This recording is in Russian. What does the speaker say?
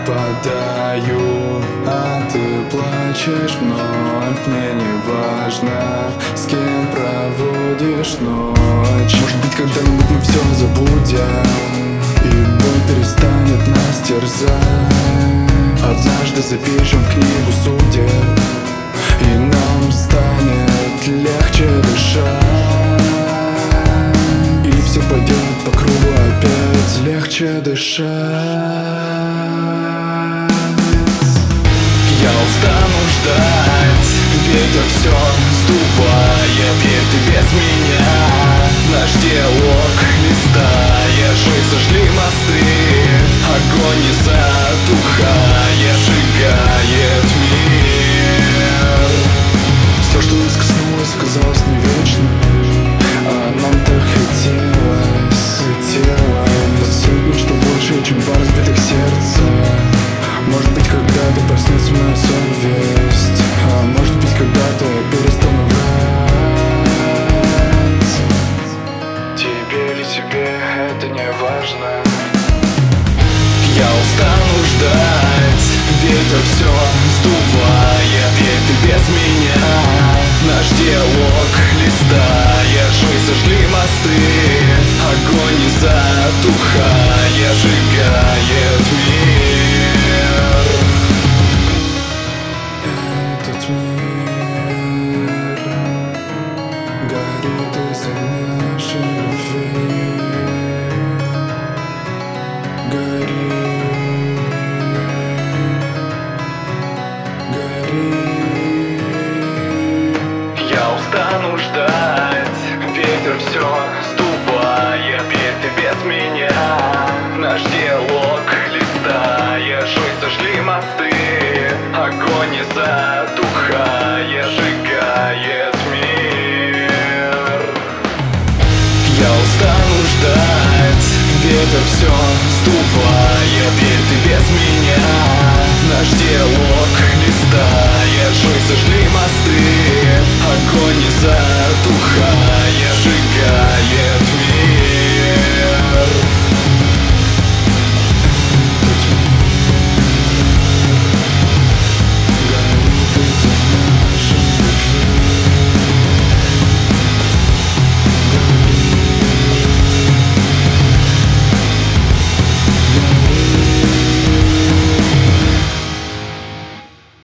пропадаю, а ты плачешь вновь. Мне не важно, с кем проводишь ночь. Может быть, когда-нибудь мы все забудем, и боль перестанет нас терзать. Однажды запишем в книгу судеб, и нам станет легче дышать. Или все пойдет по кругу опять, легче дышать. Я устану ждать, ветер все сдувает, и ты без меня. Наш диалог листаешь, мы сожгли мосты. Огонь не затухает, сжигает мир. Все, что нас коснулось, казалось не вечным, а нам так хотелось. Посыпать, что больше, чем два разбитых сердца. Может быть, когда-то проснется моя совесть, а может быть, когда-то я перестану врать. Тебе или тебе это не важно. Я устану ждать, ветер все сдувает, и ты без меня. Наш диалог листаешь, мы сожгли мосты. Огонь не затухает, сжигает мир. Этот мир горит из-за нашей любви. Я устану ждать, ветер все сдувает, и ты без меня. Наш диалог листаешь, мы сожгли мосты. Огонь не затухает, сжигает мир. Я устану ждать, ветер все сдувает, и ты без меня. Наш диалог листаешь, мы сожгли мосты. Огонь не затухает.